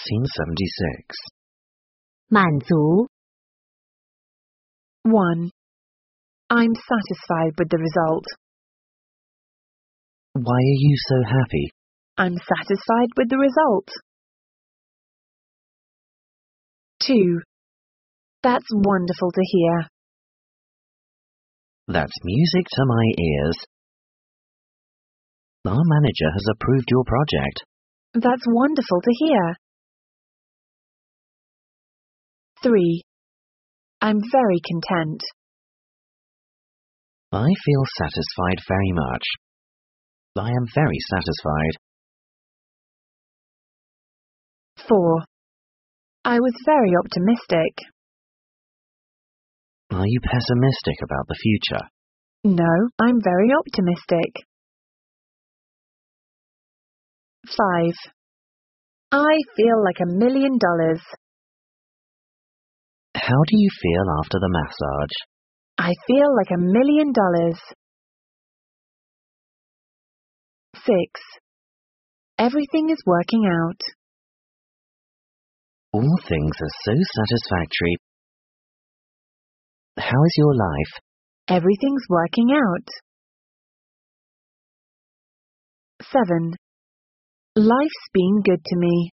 Scene 76. 满足 1. I'm satisfied with the result. Why are you so happy? I'm satisfied with the result. 2. That's wonderful to hear. That's music to my ears. Our manager has approved your project. That's wonderful to hear. 3. I'm very content. I feel satisfied very much. I am very satisfied. 4. I was very optimistic. Are you pessimistic about the future? No, I'm very optimistic. 5. I feel like $1 million. How do you feel after the massage? I feel like $1 million. 6. Everything is working out. All things are so satisfactory. How is your life? Everything's working out. 7. Life's been good to me.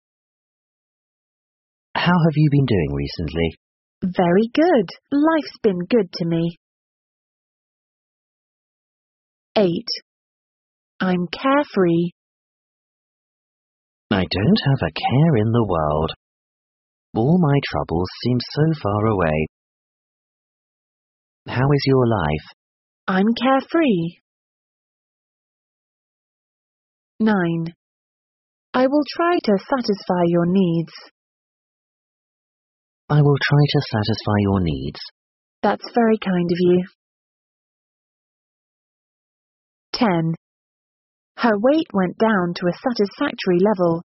How have you been doing recently? Very good. Life's been good to me. 8. I'm carefree. I don't have a care in the world. All my troubles seem so far away. How is your life? I'm carefree. 9. I will try to satisfy your needs. I will try to satisfy your needs. That's very kind of you. 10. Her weight went down to a satisfactory level.